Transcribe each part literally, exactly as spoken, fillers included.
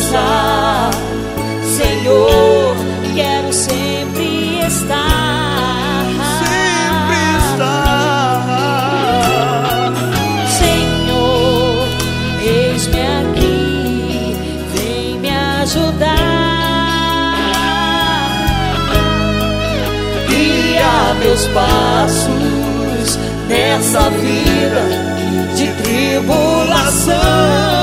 presença. Senhor, quero sempre estar, sempre estar. Senhor, eis-me aqui, vem me ajudar. Guia meus passos nessa vida de tribulação.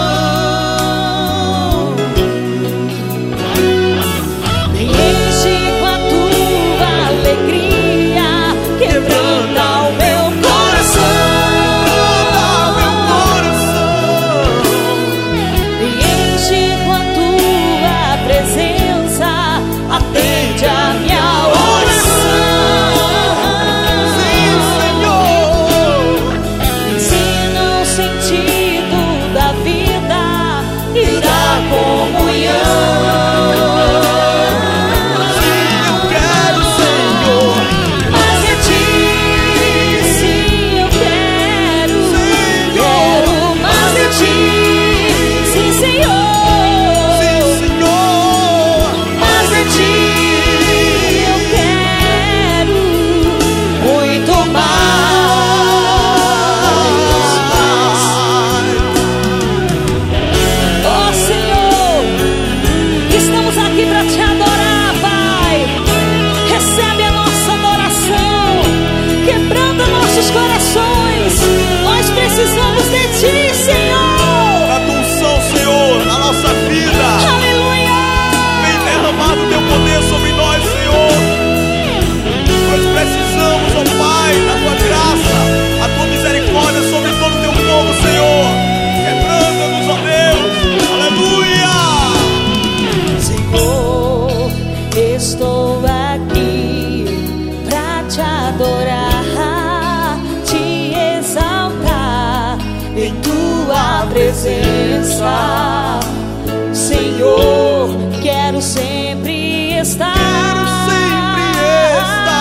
Presença, Senhor, quero sempre estar, quero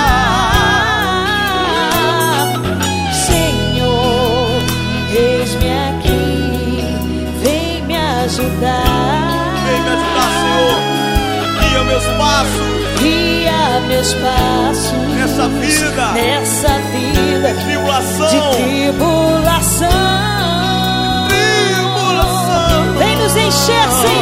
sempre estar. Senhor, eis-me aqui, vem me ajudar. Vem me ajudar, Senhor. Guia meus passos, guia meus passos nessa vida, nessa vida de tribulação, de tribulação. tribulação. Vem nos encher, Senhor.